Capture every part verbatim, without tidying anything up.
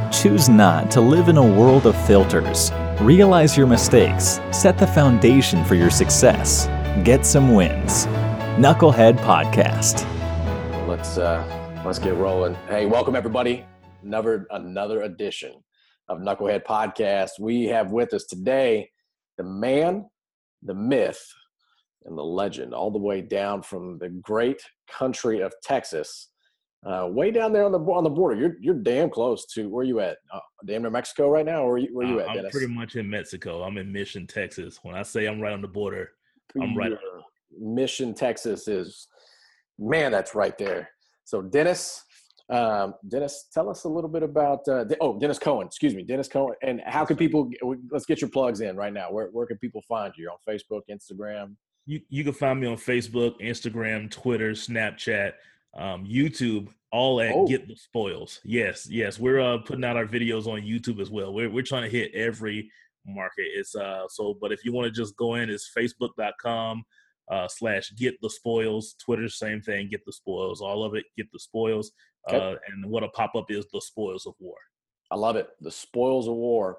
Choose not to live in a world of filters. Realize your mistakes. Set the foundation for your success. Get some wins. Knucklehead Podcast. Let's uh, let's get rolling. Hey, welcome everybody. Another another edition of Knucklehead Podcast. We have with us today the man, the myth, and the legend, all the way down from the great country of Texas, uh, way down there on the on the border. You're you're damn close to where you at? Uh, damn near Mexico right now, or where you, where you uh, at, I'm Dennis? pretty much in Mexico. I'm in Mission, Texas. When I say I'm right on the border, I'm right. Your Mission, Texas is, man, that's right there. So Dennis, um, Dennis, tell us a little bit about. Uh, oh, Dennis Cohen. Excuse me, Dennis Cohen. And how can people? Let's get your plugs in right now. Where where can people find you? On Facebook, Instagram. You you can find me on Facebook, Instagram, Twitter, Snapchat, um, YouTube, all at Oh. Get the Spoils. Yes, yes, we're uh, putting out our videos on YouTube as well. We're we're trying to hit every market. It's uh so, but if you want to just go in, it's facebook dot com uh, slash Get the Spoils. Twitter, same thing. Get the Spoils. All of it. Get the Spoils. Okay. Uh, and what'll pop up is the Spoils of War. I love it. The Spoils of War.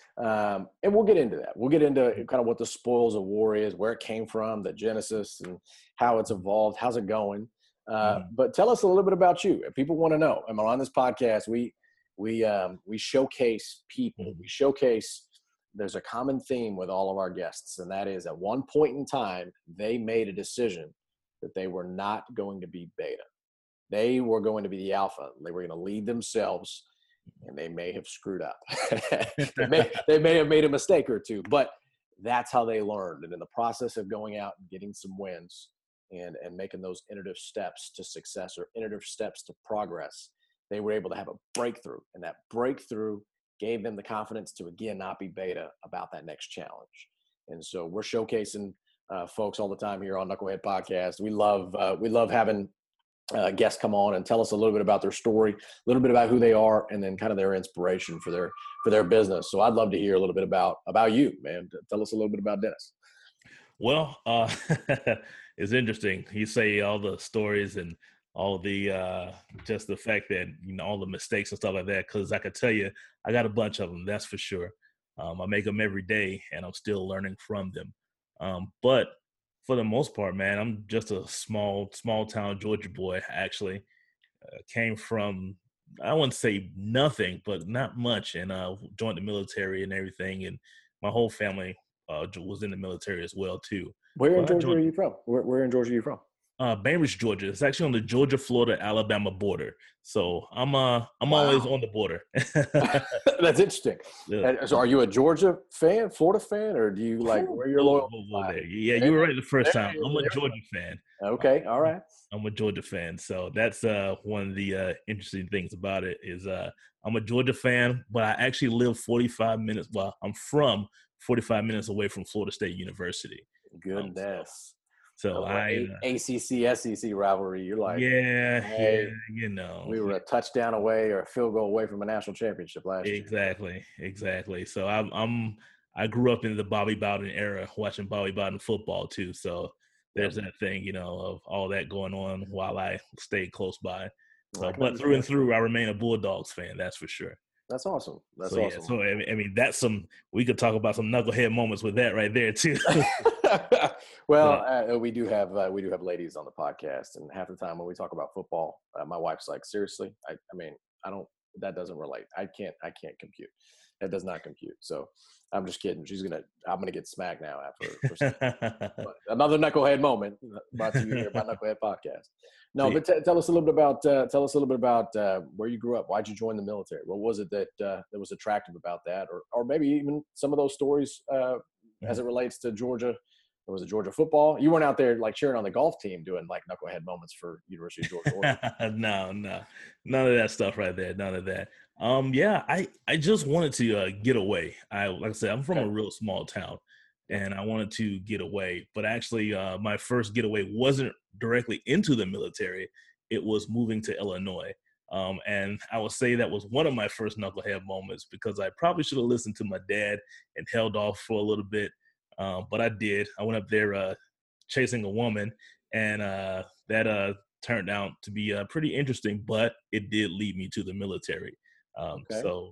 Um, and we'll get into that. We'll get into kind of what the Spoils of War is, where it came from, the genesis, and how it's evolved. How's it going? Uh, Mhm. But tell us a little bit about you. If people want to know, I mean, on this podcast, we we um, we showcase people. Mhm. We showcase. There's a common theme with all of our guests, and that is at one point in time, they made a decision that they were not going to be beta. They were going to be the alpha. They were going to lead themselves, and they may have screwed up. they, may, they may have made a mistake or two, but that's how they learned. And in the process of going out and getting some wins and, and making those iterative steps to success or iterative steps to progress, they were able to have a breakthrough. And that breakthrough gave them the confidence to, again, not be beta about that next challenge. And so we're showcasing uh, folks all the time here on Knucklehead Podcast. We love, uh, we love having uh, guests come on and tell us a little bit about their story, a little bit about who they are, and then kind of their inspiration for their, for their business. So I'd love to hear a little bit about, about you, man. Tell us a little bit about Dennis. Well, uh, it's interesting. You say all the stories and all the uh, just the fact that, you know, all the mistakes and stuff like that, because I could tell you, I got a bunch of them, that's for sure. Um, I make them every day, and I'm still learning from them. Um, but for the most part, man, I'm just a small, small town Georgia boy, actually. Uh, came from, I wouldn't say nothing, but not much, and uh, joined the military and everything, and my whole family uh, was in the military as well, too. Where in But I Georgia joined- are you from? Where, where in Georgia are you from? Uh, Bainbridge, Georgia. It's actually on the Georgia, Florida, Alabama border. So I'm uh I'm Wow. always on the border. That's interesting. Yeah. And so are you a Georgia fan, Florida fan, or do you like where you're Whoa, loyal? whoa, whoa there. Yeah, you were right the first time. I'm a Georgia fan. Okay, all right. I'm a Georgia fan. So that's uh one of the uh, interesting things about it is uh I'm a Georgia fan, but I actually live forty-five minutes. Well, I'm from forty-five minutes away from Florida State University. Goodness. So So I uh, A C C S E C rivalry. You're like, yeah, hey, yeah, you know. we were a touchdown away or a field goal away from a national championship last year. Exactly, exactly. So I'm, I'm, I grew up in the Bobby Bowden era, watching Bobby Bowden football too. So there's that thing, you know, of all that going on while I stayed close by. So, I can but through and understand. through, I remain a Bulldogs fan. That's for sure. That's awesome. That's so, awesome. Yeah, so I mean, I mean, that's some. We could talk about some knucklehead moments with that right there too. well, uh, we do have uh, we do have ladies on the podcast, and half the time when we talk about football, uh, my wife's like, "Seriously? I, I mean, I don't. That doesn't relate. I can't. I can't compute. That does not compute." So I'm just kidding. She's gonna. I'm gonna get smacked now after. For but another knucklehead moment brought to you here by Knucklehead Podcast. No, but t- tell us a little bit about uh, tell us a little bit about uh, where you grew up. Why'd you join the military? What was it that uh, that was attractive about that, or or maybe even some of those stories uh, as it relates to Georgia? Or was it Georgia football? You weren't out there like cheering on the golf team doing like knucklehead moments for University of Georgia. no, no, none of that stuff right there. None of that. Um, yeah, I, I just wanted to uh, get away. I like I said, I'm from Okay. a real small town, and I wanted to get away. But actually, uh, my first getaway wasn't directly into the military. It was moving to Illinois. Um, and I would say that was one of my first knucklehead moments because I probably should have listened to my dad and held off for a little bit. Um, but I did. I went up there uh, chasing a woman, and uh, that uh, turned out to be uh, pretty interesting, but it did lead me to the military. Um, Okay. So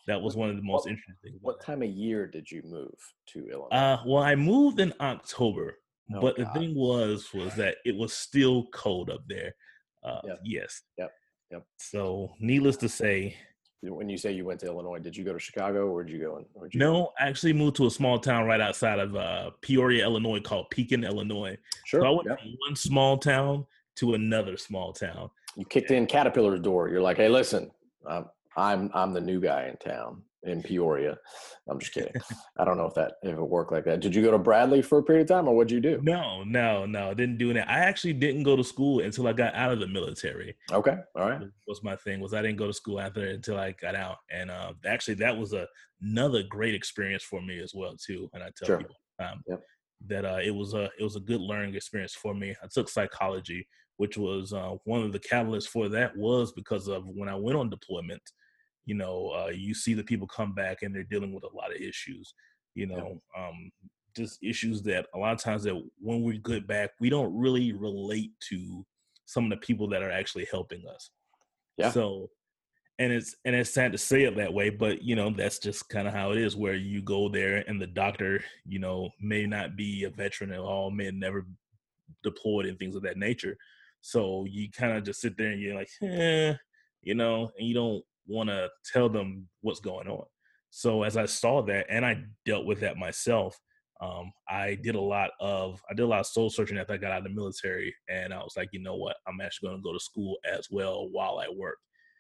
that was What, one of the most what, interesting things about what time of year did you move to that. Illinois? Uh, well, I moved in October, Oh but the God. thing was, was that it was still cold up there. Uh, Yep. yes. Yep. Yep. So, needless to say, When you say you went to Illinois, did you go to Chicago or did you go in? Where'd you go? no, I actually moved to a small town right outside of uh, Peoria, Illinois, called Pekin, Illinois. So I Sure. went Yep. from one small town to another small town. You kicked in Caterpillar's door. You're like, hey, listen, um, I'm I'm the new guy in town in Peoria. I'm just kidding. I don't know if that if it worked like that. Did you go to Bradley for a period of time, or what'd you do? No, no, no, didn't do that. I actually didn't go to school until I got out of the military. Okay, all right. Was my thing was I didn't go to school after until I got out, and uh, actually that was a, another great experience for me as well too. And I tell Sure. people um, Yep. that uh, it was a it was a good learning experience for me. I took psychology, which was uh, one of the catalysts for that was because of when I went on deployment. You know, uh, you see the people come back and they're dealing with a lot of issues. You know, yep. um, just issues that a lot of times that when we get back, we don't really relate to some of the people that are actually helping us. Yeah. So, and it's and it's sad to say it that way, but you know that's just kind of how it is. Where you go there, and the doctor, you know, may not be a veteran at all, may have never deployed and things of that nature. So you kind of just sit there and you're like, eh, you know, and you don't want to tell them what's going on. So as I saw that, and I dealt with that myself, um, I did a lot of I did a lot of soul searching after I got out of the military, and I was like, you know what, I'm actually going to go to school as well while I work.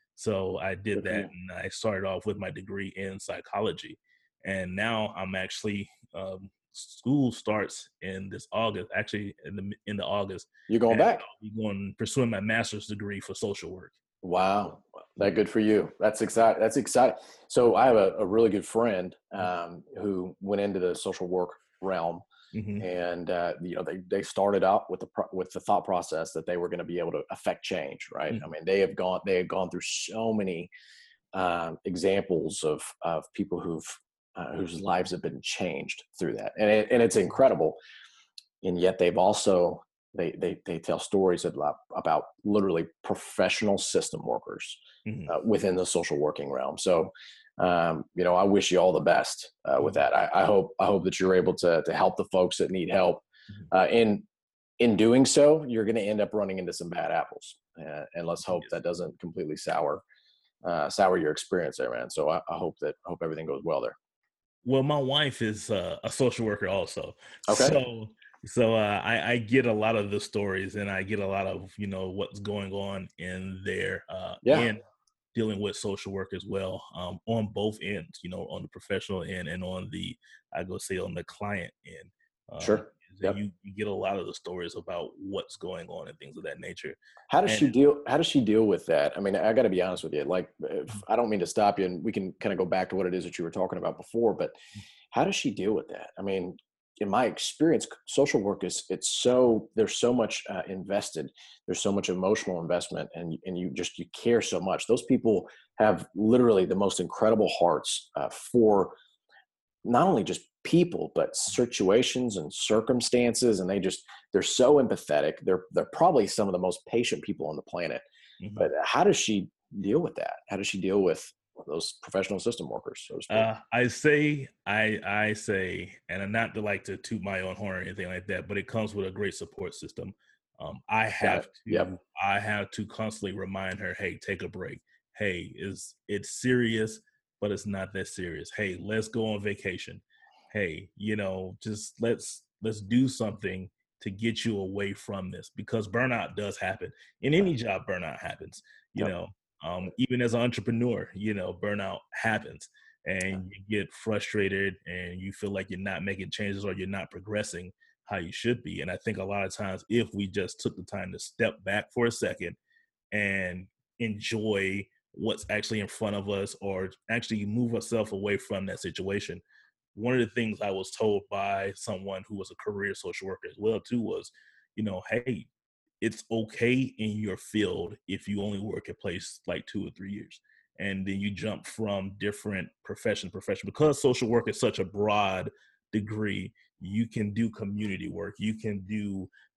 So I did that, and I started off with my degree in psychology, and now I'm actually um, school starts in this August. Actually, in the in the August, you're going back. I'll be going pursuing my master's degree for social work. Wow, that good for you. That's exciting. That's exciting. So I have a, a really good friend um, who went into the social work realm, mm-hmm. and uh, you know they they started out with the with the thought process that they were going to be able to affect change. Right. Mm-hmm. I mean, they have gone they have gone through so many um, examples of of people who've uh, whose lives have been changed through that, and it, and it's incredible. And yet they've also They, they they tell stories about, about literally professional system workers mm-hmm. uh, within the social working realm. So, um, you know, I wish you all the best uh, with that. I, I hope I hope that you're able to to help the folks that need help. Uh, and in doing so, you're going to end up running into some bad apples. Uh, and let's hope that doesn't completely sour uh, sour your experience there, man. So I, I hope that I hope everything goes well there. Well, my wife is uh, a social worker also. Okay. So. So uh, I, I get a lot of the stories, and I get a lot of, you know, what's going on in there, uh, yeah. and dealing with social work as well, um, on both ends, you know, on the professional end and on the, I go say on the client end. Um, sure. Yep. You, you get a lot of the stories about what's going on and things of that nature. How does and, she deal? How does she deal with that? I mean, I got to be honest with you. Like, if, I don't mean to stop you, and we can kind of go back to what it is that you were talking about before. But how does she deal with that? I mean, in my experience, social work is it's so there's so much uh, invested. There's so much emotional investment, and and you just you care so much. Those people have literally the most incredible hearts uh, for not only just people, but situations and circumstances. And they just they're so empathetic. They're they're probably some of the most patient people on the planet. Mm-hmm. But how does she deal with that? How does she deal with those professional system workers? So to speak? Uh, I say, I I say, and I'm not to like to toot my own horn or anything like that, but it comes with a great support system. Um, I have to, yep. I have to constantly remind her, hey, take a break. Hey, is it's serious, but it's not that serious. Hey, let's go on vacation. Hey, you know, just let's let's do something to get you away from this, because burnout does happen in any job. Burnout happens, you yep. know. Um, even as an entrepreneur, you know, burnout happens, and you get frustrated and you feel like you're not making changes or you're not progressing how you should be. And I think a lot of times, if we just took the time to step back for a second and enjoy what's actually in front of us, or actually move ourselves away from that situation. One of the things I was told by someone who was a career social worker as well too was, you know, hey, it's okay in your field if you only work at a place like two or three years, and then you jump from different profession to profession. Because social work is such a broad degree, you can do community work, you can do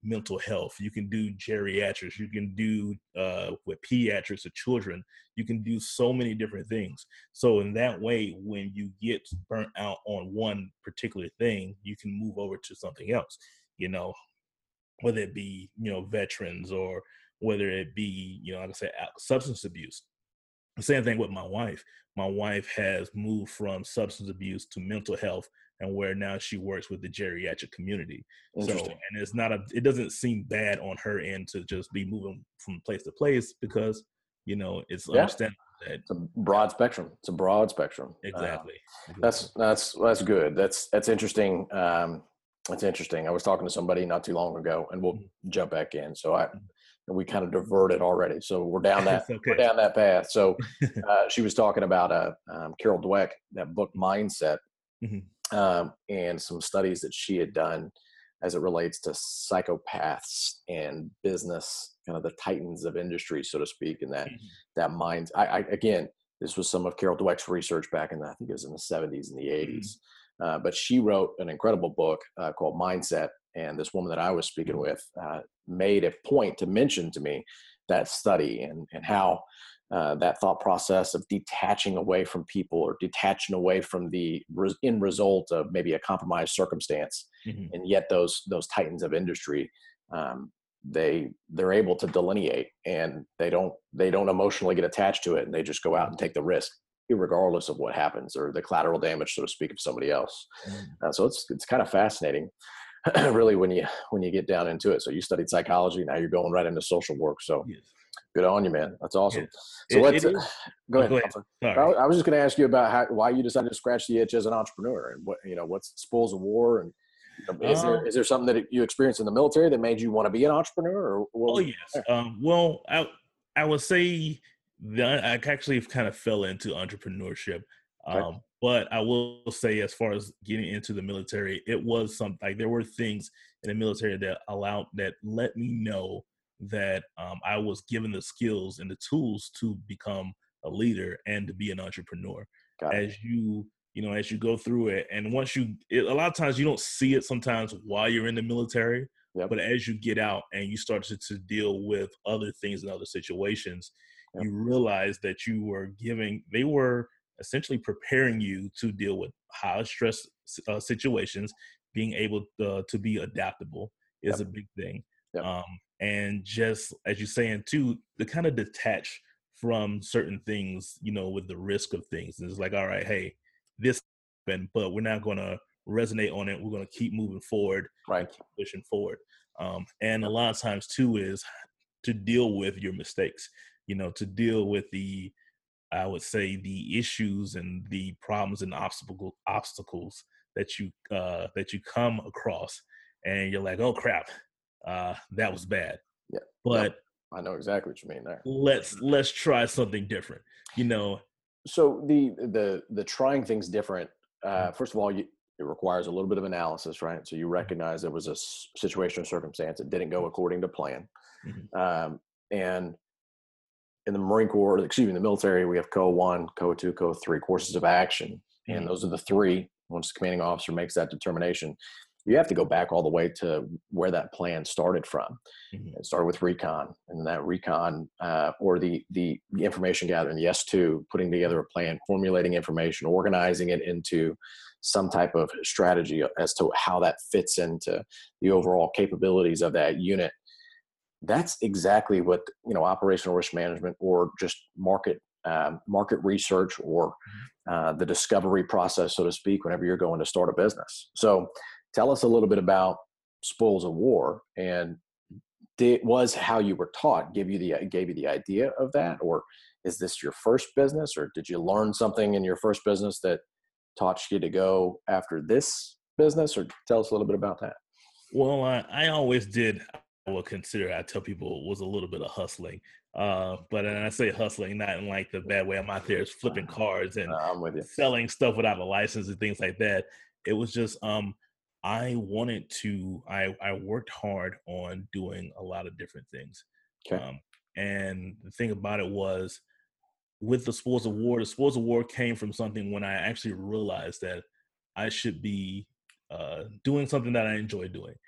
mental health. You can do geriatrics. You can do uh, with pediatrics of children. You can do so many different things. So in that way, when you get burnt out on one particular thing, you can move over to something else, you know, whether it be, you know, veterans or whether it be, you know, like I said, substance abuse. The same thing with my wife. My wife has moved from substance abuse to mental health, and where now she works with the geriatric community. So, and it's not a, it doesn't seem bad on her end to just be moving from place to place because, you know, it's yeah. understandable that it's a broad spectrum. It's a broad spectrum. Exactly. Um, that's, that's, that's good. That's, that's interesting. Um, that's interesting. I was talking to somebody not too long ago, and we'll mm-hmm. jump back in. So I, we kind of diverted already. So we're down that, okay. we're down that path. So uh, she was talking about uh, um, Carol Dweck, that book Mindset, mm-hmm. um, and some studies that she had done as it relates to psychopaths and business, kind of the titans of industry, so to speak, and that, mm-hmm. that mind. I, I, again, this was some of Carol Dweck's research back in the, I think it was in the seventies and the eighties. Mm-hmm. Uh, but she wrote an incredible book uh, called Mindset. And this woman that I was speaking with uh, made a point to mention to me that study and, and how uh, that thought process of detaching away from people or detaching away from the res- end result of maybe a compromised circumstance. Mm-hmm. And yet those, those titans of industry, um, they, they're able to delineate, and they don't, they don't emotionally get attached to it, and they just go out and take the risk, regardless of what happens or the collateral damage, so to speak, of somebody else. Mm-hmm. Uh, so it's, it's kind of fascinating. Really, when you when you get down into it. So you studied psychology, now you're going right into social work. So yes. Good on you, man. That's awesome. Yeah. So it, let's it uh, go ahead. Go ahead. I, I was just going to ask you about how, why you decided to scratch the itch as an entrepreneur, and what, you know, what's spoils of war, and you know, is um, there is there something that you experienced in the military that made you want to be an entrepreneur? Or oh yes. Um, well, I I would say that I actually kind of fell into entrepreneurship. Um, okay. But I will say, as far as getting into the military, it was something like there were things in the military that allowed, that let me know that um, I was given the skills and the tools to become a leader and to be an entrepreneur. As you, you know, as you go through it, and once you, it, a lot of times you don't see it sometimes while you're in the military, yep. but as you get out and you start to, to deal with other things and other situations, yep. you realize that you were giving, they were essentially preparing you to deal with high stress uh, situations. Being able to, to be adaptable is yep. a big thing. Yep. Um, and just as you're saying too, to kind of detach from certain things, you know, with the risk of things. And it's like, all right, hey, this happened, but we're not going to resonate on it. We're going to keep moving forward, right? Keep pushing forward. Um, and a lot of times too is to deal with your mistakes, you know, to deal with the, I would say, the issues and the problems and obstacle obstacles that you uh, that you come across, and you're like, oh crap, uh, that was bad. Yeah, but yep. I know exactly what you mean there. Let's let's try something different, you know. So the the the trying things different. Uh, first of all, you, it requires a little bit of analysis, right? So you recognize there was a situation or circumstance that didn't go according to plan, mm-hmm. um, and in the Marine Corps, excuse me, in the military, we have C O one, C O two, C O three courses of action. And mm-hmm. those are the three. Once the commanding officer makes that determination, you have to go back all the way to where that plan started from. Mm-hmm. It started with recon, and that recon uh, or the, the information gathering, the S two, putting together a plan, formulating information, organizing it into some type of strategy as to how that fits into the overall capabilities of that unit. That's exactly what, you know, operational risk management or just market um, market research or uh, the discovery process, so to speak, whenever you're going to start a business. So tell us a little bit about Spoils of War, and did, was how you were taught give you the gave you the idea of that, or is this your first business, or did you learn something in your first business that taught you to go after this business? Or tell us a little bit about that. Well, I, I always did. I would consider, I tell people, was a little bit of hustling. Uh, but and I say hustling, not in like the bad way. I'm out there flipping cards and I'm with you. selling stuff without a license and things like that. It was just, um, I wanted to, I, I worked hard on doing a lot of different things. Okay. Um, and the thing about it was, with the Spoils of War, the Spoils of War came from something when I actually realized that I should be uh, doing something that I enjoy doing.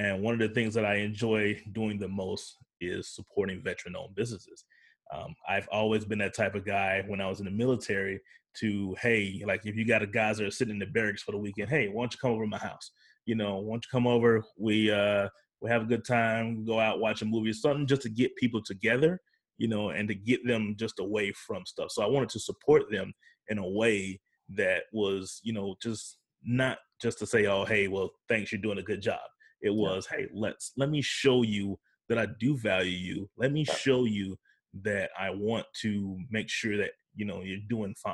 And one of the things that I enjoy doing the most is supporting veteran-owned businesses. Um, I've always been that type of guy when I was in the military to, hey, like if you got a guys that are sitting in the barracks for the weekend, hey, why don't you come over to my house? You know, why don't you come over? We uh, we have a good time, go out, watch a movie, something just to get people together, you know, and to get them just away from stuff. So I wanted to support them in a way that was, you know, just not just to say, oh, hey, well, thanks, you're doing a good job. It was, yeah. hey, let's let me show you that I do value you. Let me show you that I want to make sure that, you know, you're doing fine.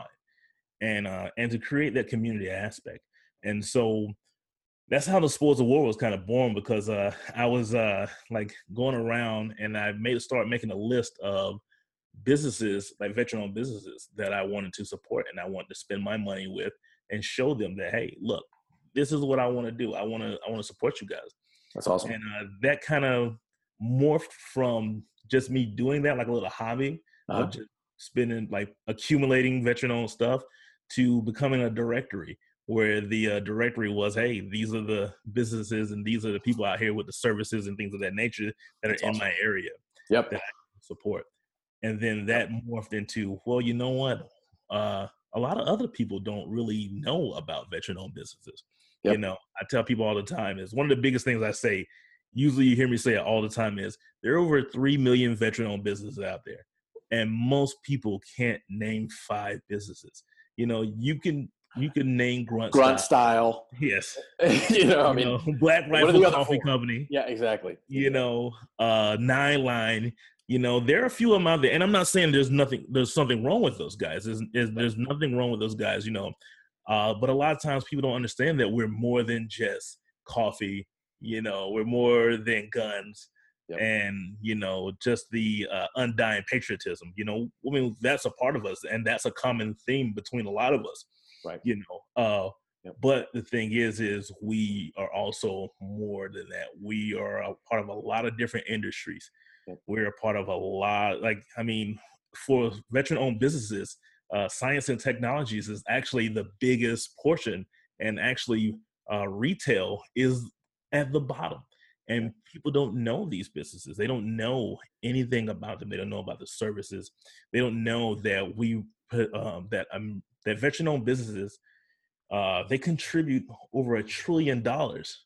And uh, and to create that community aspect. And so that's how the Spoils of War was kind of born, because uh, I was uh, like going around and I made start making a list of businesses, like veteran-owned businesses that I wanted to support and I wanted to spend my money with and show them that, hey, look, this is what I want to do. I want to I want to support you guys. That's awesome. And uh, that kind of morphed from just me doing that like a little hobby, uh-huh. of just spending, like accumulating veteran-owned stuff, to becoming a directory where the uh, directory was, hey, these are the businesses and these are the people out here with the services and things of that nature that That's are awesome. in my area yep. that I support. And then that morphed into, well, you know what? Uh, a lot of other people don't really know about veteran-owned businesses. Yep. You know, I tell people all the time, is one of the biggest things I say, usually you hear me say it all the time, is there are over three million veteran-owned businesses out there. And most people can't name five businesses. You know, you can you can name Grunt, Grunt Style. Style. Yes. you know, I you mean, know, Black Rifle Coffee Company. Yeah, exactly. You know, uh, Nine Line. You know, there are a few of them out there, and I'm not saying there's nothing, there's something wrong with those guys. There's, there's, there's nothing wrong with those guys, you know. Uh, but a lot of times people don't understand that we're more than just coffee. You know, we're more than guns. Yep. And, you know, just the uh, undying patriotism, you know, I mean, that's a part of us, and that's a common theme between a lot of us, right? You know, uh, yep. But the thing is, is we are also more than that. We are a part of a lot of different industries. Yep. We're a part of a lot, like, I mean, for veteran-owned businesses, uh, science and technologies is actually the biggest portion, and actually uh, retail is at the bottom. And people don't know these businesses. They don't know anything about them. They don't know about the services. They don't know that we put um, that um, that veteran-owned businesses, uh, they contribute over a trillion dollars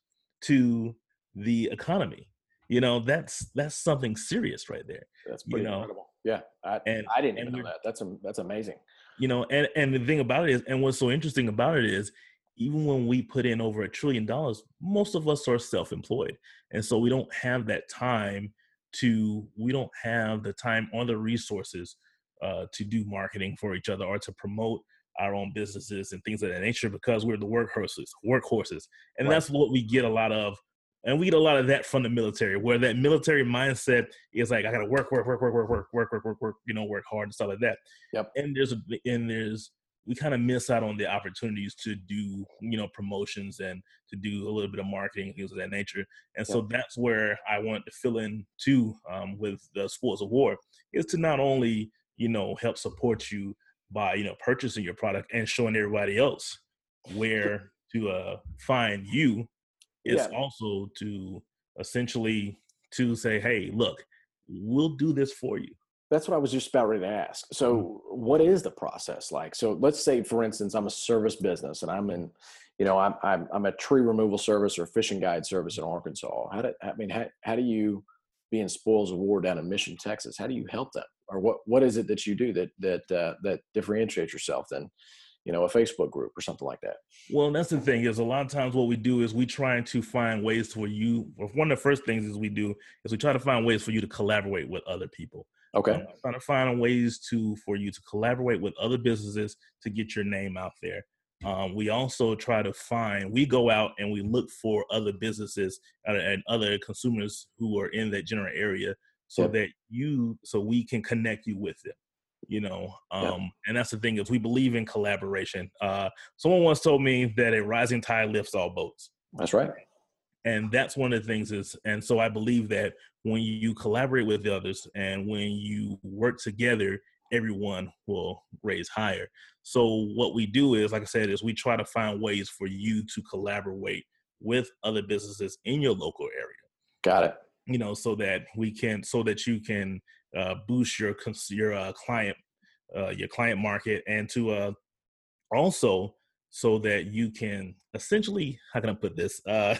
to the economy. You know, that's that's something serious right there. That's pretty you know? incredible. Yeah, I, and, I didn't even know that. That's a, that's amazing. You know, and and the thing about it is, and what's so interesting about it is, even when we put in over a trillion dollars, most of us are self-employed. And so we don't have that time to, we don't have the time or the resources uh, to do marketing for each other or to promote our own businesses and things of that nature, because we're the workhorses, workhorses. And right. That's what we get a lot of. And we get a lot of that from the military, where that military mindset is like, I got to work, work, work, work, work, work, work, work, work, work, you know, work hard and stuff like that. Yep. And there's, a, and there's, we kind of miss out on the opportunities to do, you know, promotions and to do a little bit of marketing, things of that nature. And so yeah. That's where I wanted to fill in too, um, with the Spoils of War, is to not only, you know, help support you by, you know, purchasing your product and showing everybody else where to uh, find you. It's yeah. also to essentially to say, hey, look, we'll do this for you. That's what I was just about ready to ask. So mm-hmm. What is the process like? So let's say, for instance, I'm a service business and I'm in, you know, I'm, I'm, I'm a tree removal service or fishing guide service in Arkansas. How do, I mean, how, how do you, being Spoils of War down in Mission, Texas, how do you help them? Or what, what is it that you do that, that, uh, that differentiates yourself than, you know, a Facebook group or something like that? Well, that's the thing, is a lot of times what we do is we try to find ways for you, one of the first things is we do is we try to find ways for you to collaborate with other people. Okay. Um, trying to find ways to for you to collaborate with other businesses to get your name out there. Um, we also try to find, we go out and we look for other businesses and, and other consumers who are in that general area, so yep. that you, so we can connect you with them. You know, um, yep. And that's the thing, is we believe in collaboration. Uh, someone once told me that a rising tide lifts all boats. That's right. And that's one of the things is, and so I believe that when you collaborate with the others and when you work together, everyone will raise higher. So what we do is, like I said, is we try to find ways for you to collaborate with other businesses in your local area. Got it. You know, so that we can, so that you can uh, boost your your uh, client, uh, your client market, and to uh, also so that you can essentially, how can I put this? Uh,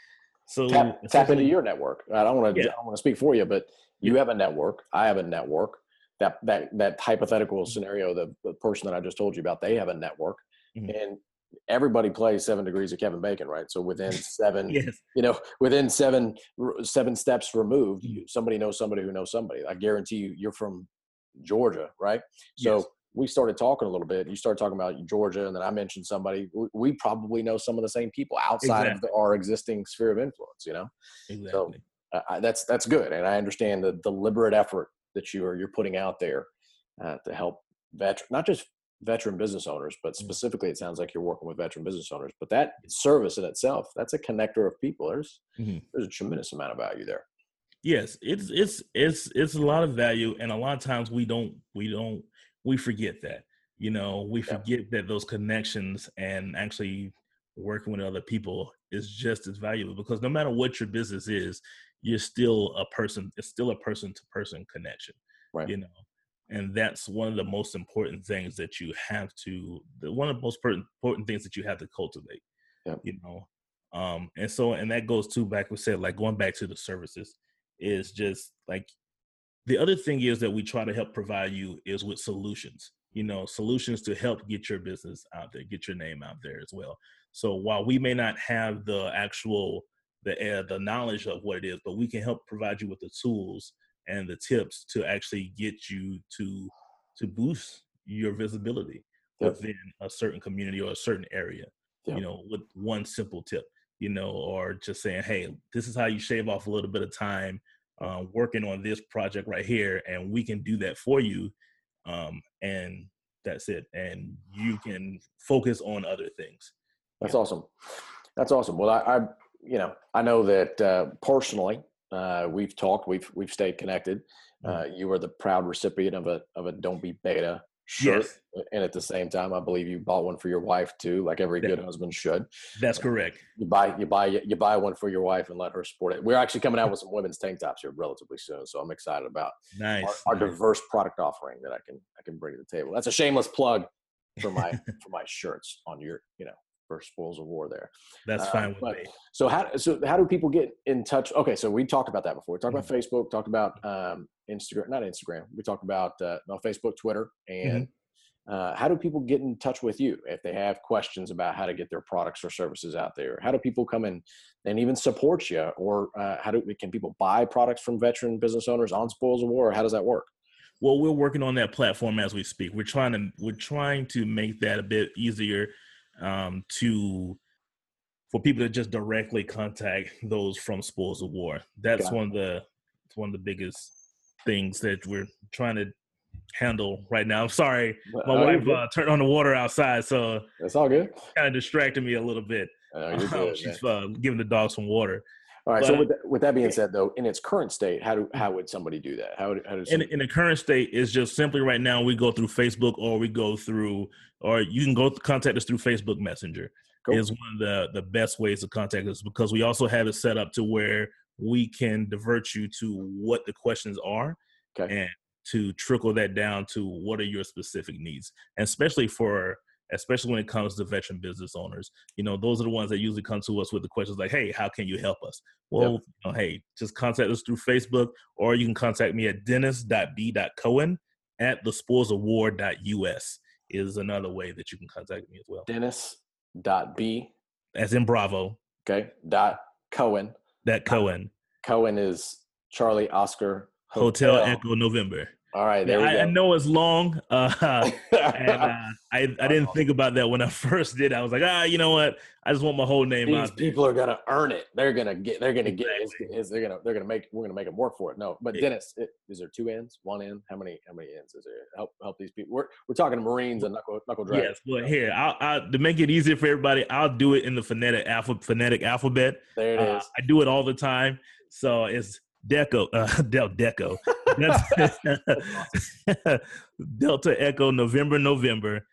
so tap, tap into your network. I don't want to, yeah. I don't want to speak for you, but you yeah. have a network. I have a network. That that that hypothetical scenario, the, the person that I just told you about, they have a network, mm-hmm. and everybody plays Seven Degrees of Kevin Bacon, right? So within seven, yes. you know, within seven seven steps removed, you, somebody knows somebody who knows somebody. I guarantee you, you're from Georgia, right? So yes. we started talking a little bit. You started talking about Georgia, and then I mentioned somebody. We, we probably know some of the same people outside exactly. of the, our existing sphere of influence. You know, exactly. So uh, that's that's good, and I understand the deliberate effort that you are you're putting out there uh, to help veteran, not just veteran business owners, but specifically it sounds like you're working with veteran business owners. But that service in itself, that's a connector of people. There's mm-hmm. there's a tremendous amount of value there. Yes, it's it's it's it's a lot of value, and a lot of times we don't we don't we forget that. You know, we forget yeah. that those connections and actually working with other people is just as valuable, because no matter what your business is, you're still a person. It's still a person-to-person connection, right? You know, and that's one of the most important things that you have to. The, one of the most important things that you have to cultivate. Yeah. You know, um, and so and that goes to back we said like going back to the services is just like the other thing is that we try to help provide you is with solutions. You know, solutions to help get your business out there, get your name out there as well. So while we may not have the actual the uh, the knowledge of what it is, but we can help provide you with the tools and the tips to actually get you to to boost your visibility yep. within a certain community or a certain area. Yep. You know, with one simple tip, you know, or just saying, hey, this is how you shave off a little bit of time uh, working on this project right here, and we can do that for you. Um, and that's it. And you can focus on other things. That's yeah. awesome. That's awesome. Well, I, I, you know, I know that uh, personally, uh, we've talked, we've, we've stayed connected. Uh, mm-hmm. You were the proud recipient of a, of a Don't Be Beta shirt. Yes. And at the same time, I believe you bought one for your wife too, like every that, good husband should. That's correct. You buy, you buy, you buy one for your wife and let her sport it. We're actually coming out with some women's tank tops here relatively soon. So I'm excited about nice. our, our nice. diverse product offering that I can, I can bring to the table. That's a shameless plug for my, for my shirts on your, you know, for Spoils of War there. That's uh, fine with but, me. So how, so how do people get in touch? Okay. So we talked about that before. We talked mm-hmm. about Facebook, talked about um, Instagram, not Instagram. We talked about uh, no, Facebook, Twitter, and mm-hmm. uh, how do people get in touch with you if they have questions about how to get their products or services out there? How do people come in and even support you? Or uh, how do can people buy products from veteran business owners on Spoils of War? Or how does that work? Well, we're working on that platform as we speak. We're trying to we're trying to make that a bit easier um, to for people to just directly contact those from Spoils of War. That's one of the it's one of the biggest things that we're trying to handle right now. I'm sorry, my oh, wife uh, turned on the water outside, so that's all good. Kind of distracted me a little bit. Oh, you're good, um, she's uh, giving the dogs some water. All right. But, so with that, with that being said, though, in its current state, how do how would somebody do that? How would how does in, in the current state is just simply right now we go through Facebook or we go through or you can go contact us through Facebook Messenger. Cool. Is one of the the best ways to contact us, because we also have it set up to where we can divert you to what the questions are okay. and to trickle that down to what are your specific needs, and especially for especially when it comes to veteran business owners. You know, those are the ones that usually come to us with the questions like, hey, how can you help us? Well, yep. you know, hey, just contact us through Facebook, or you can contact me at dennis dot b dot cohen at the spoils of war dot u s is another way that you can contact me as well. Dennis dot b as in Bravo. Okay. Dot Cohen. That Cohen. Cohen is Charlie Oscar Hotel, Hotel Echo November. All right, there yeah, we I, go. I know it's long, uh, and uh, I I didn't think about that when I first did. I was like, ah, you know what? I just want my whole name These out there. people are gonna earn it. They're gonna get. They're gonna exactly. get. It's, it's, they're gonna. They're gonna make. We're gonna make them work for it. No, but Dennis, it, is there two ends? One end? How many? How many ends is there? Help help these people. We're we're talking Marines and knuckle knuckle dragons. Yes, well, here I'll, I'll to make it easier for everybody, I'll do it in the phonetic alpha phonetic alphabet. There it uh, is. I do it all the time, so it's Deco, uh, Del Deco, Delta Echo November November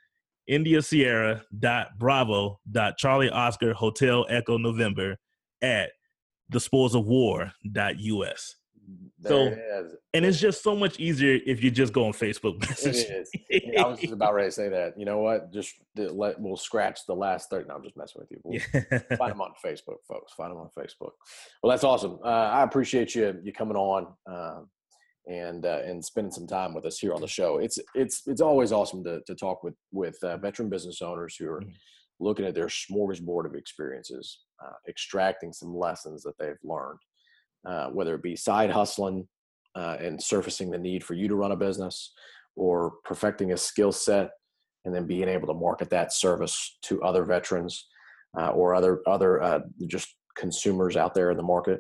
India Sierra dot Bravo dot Charlie Oscar Hotel Echo November at the spoils of war dot U S. There So, it is. and it's just so much easier if you just go on Facebook message. It is. Yeah, I was just about ready to say that. You know what? Just let we'll scratch the last thirty. No, I'm just messing with you. We'll Yeah. find them on Facebook, folks. Find them on Facebook. Well, that's awesome. Uh, I appreciate you you coming on uh, and uh, and spending some time with us here on the show. It's it's it's always awesome to to talk with with uh, veteran business owners who are Mhm. looking at their smorgasbord of experiences, uh, extracting some lessons that they've learned, uh, whether it be side hustling uh, and surfacing the need for you to run a business, or perfecting a skill set and then being able to market that service to other veterans uh, or other other uh, just consumers out there in the market,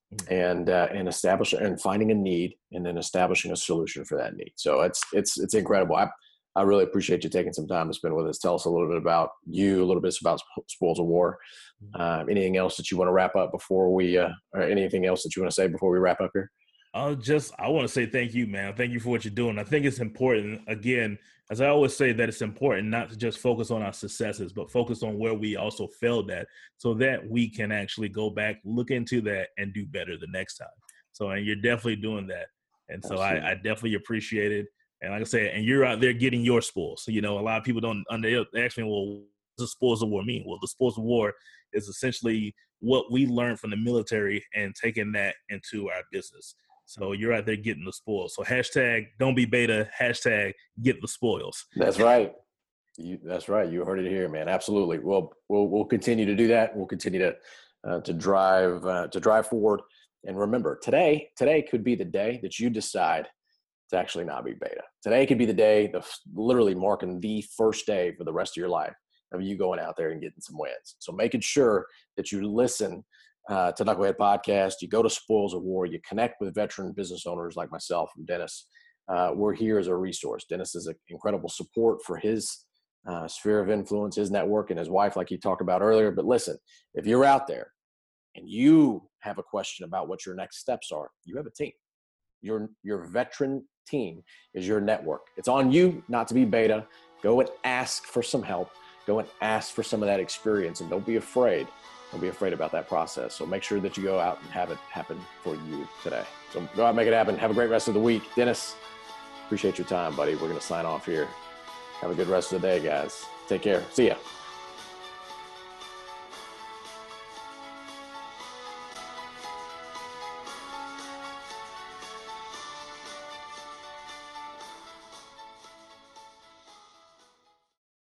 and uh, and establish and finding a need and then establishing a solution for that need. So it's it's it's incredible. I I really appreciate you taking some time to spend with us. Tell us a little bit about you, a little bit about Spoils of War. Uh, anything else that you want to wrap up before we, uh, or anything else that you want to say before we wrap up here? I'll just, I want to say thank you, man. Thank you for what you're doing. I think it's important, again, as I always say, that it's important not to just focus on our successes, but focus on where we also failed at, so that we can actually go back, look into that, and do better the next time. So, and you're definitely doing that. And so I, I definitely appreciate it. And like I said, and you're out there getting your spoils. So, you know, a lot of people don't, they ask me, well, what does the spoils of war mean? Well, the spoils of war is essentially what we learned from the military and taking that into our business. So you're out there getting the spoils. So hashtag don't be beta, hashtag get the spoils. That's right. You, that's right. You heard it here, man. Absolutely. Well, we'll we'll continue to do that. We'll continue to uh, to drive uh, to drive forward. And remember, today today could be the day that you decide to actually not be beta. Today could be the day, the literally marking the first day for the rest of your life of you going out there and getting some wins. So making sure that you listen uh, to Knucklehead Podcast, you go to Spoils of War, you connect with veteran business owners like myself and Dennis. Uh, we're here as a resource. Dennis is an incredible support for his uh, sphere of influence, his network, and his wife, like he talked about earlier. But listen, if you're out there and you have a question about what your next steps are, you have a team. Your, your veteran team is your network. It's on you not to be beta. Go and ask for some help. Go and ask for some of that experience, and don't be afraid. Don't be afraid about that process. So make sure that you go out and have it happen for you today. So go out and make it happen. Have a great rest of the week. Dennis, appreciate your time, buddy. We're going to sign off here. Have a good rest of the day, guys. Take care. See ya.